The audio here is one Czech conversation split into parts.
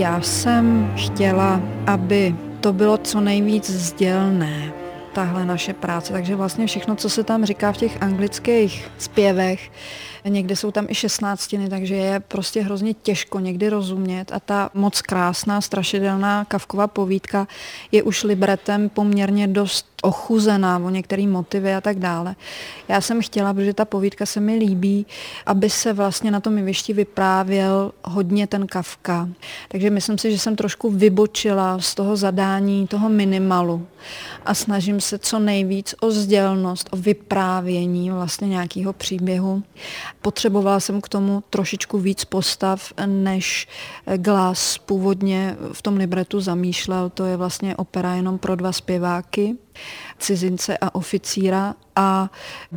Já jsem chtěla, aby to bylo co nejvíc sdělné, tahle naše práce. Takže vlastně všechno, co se tam říká v těch anglických zpěvech, někdy jsou tam i šestnáctiny, takže je prostě hrozně těžko někdy rozumět. A ta moc krásná, strašidelná Kafkova povídka je už libretem poměrně dost ochuzená o některé motivy a tak dále. Já jsem chtěla, protože ta povídka se mi líbí, aby se vlastně na tom jevišti vyprávěl hodně ten Kafka. Takže myslím si, že jsem trošku vybočila z toho zadání, toho minimalu a snažím se co nejvíc o sdělnost, o vyprávění vlastně nějakého příběhu. Potřebovala jsem k tomu trošičku víc postav, než Glass původně v tom libretu zamýšlel. To je vlastně opera jenom pro 2 zpěváky, cizince a oficíra a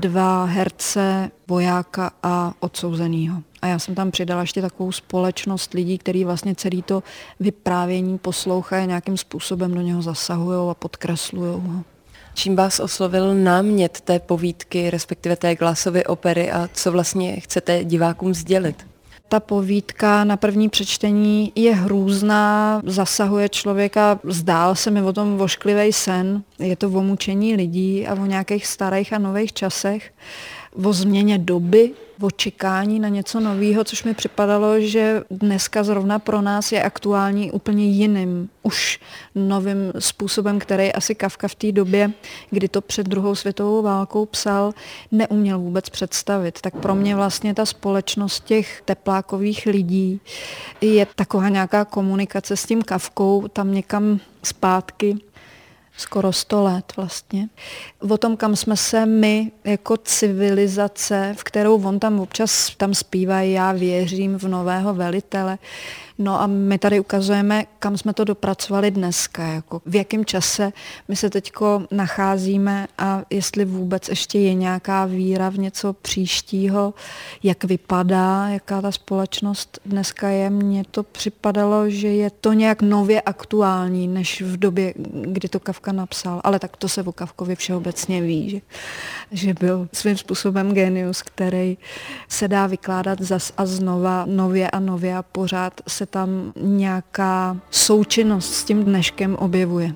2 herce, vojáka a odsouzenýho. A já jsem tam přidala ještě takovou společnost lidí, kteří vlastně celý to vyprávění poslouchají, nějakým způsobem do něho zasahují a podkreslují ho. Čím vás oslovil námět té povídky, respektive té Glassovy opery a co vlastně chcete divákům sdělit? Ta povídka na první přečtení je hrůzná, zasahuje člověka, zdál se mi o tom vošklivý sen. Je to o mučení lidí a o nějakých starých a nových časech, o změně doby, o čekání na něco nového, což mi připadalo, že dneska zrovna pro nás je aktuální úplně jiným, už novým způsobem, který asi Kafka v té době, kdy to před druhou světovou válkou psal, neuměl vůbec představit. Tak pro mě vlastně ta společnost těch teplákových lidí je taková nějaká komunikace s tím Kafkou, tam někam zpátky, skoro 100 let vlastně. O tom, kam jsme se my jako civilizace, v kterou on tam občas tam zpívá, já věřím v nového velitele. No a my tady ukazujeme, kam jsme to dopracovali dneska, jako v jakém čase my se teďko nacházíme a jestli vůbec ještě je nějaká víra v něco příštího, jak vypadá, jaká ta společnost dneska je. Mně to připadalo, že je to nějak nově aktuální, než v době, kdy to Kafka napsal. Ale tak to se o Kafkovi všeobecně ví, že byl svým způsobem genius, který se dá vykládat zas a znova, nově a pořád se tam nějaká součinnost s tím dneškem objevuje.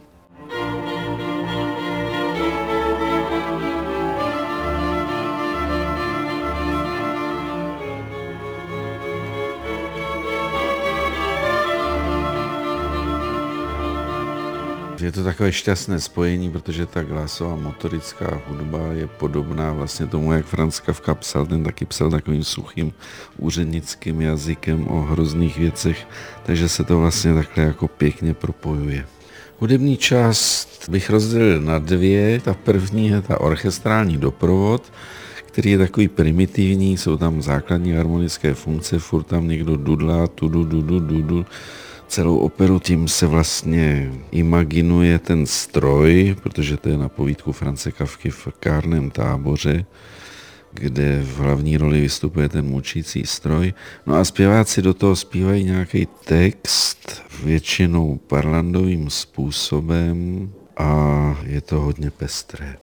Je to takové šťastné spojení, protože ta Glassová motorická hudba je podobná vlastně tomu, jak Franz Kafka psal. Ten taky psal takovým suchým úřednickým jazykem o hrozných věcech, takže se to vlastně takhle jako pěkně propojuje. Hudební část bych rozdělil na 2. Ta první je ta orchestrální doprovod, který je takový primitivní, jsou tam základní harmonické funkce, furt tam někdo dudlá, tudu. Celou operu tím se vlastně imaginuje ten stroj, protože to je na povídku Franze Kafky v kárném táboře, kde v hlavní roli vystupuje ten mučící stroj. No a zpěváci do toho zpívají nějaký text, většinou parlandovým způsobem a je to hodně pestré.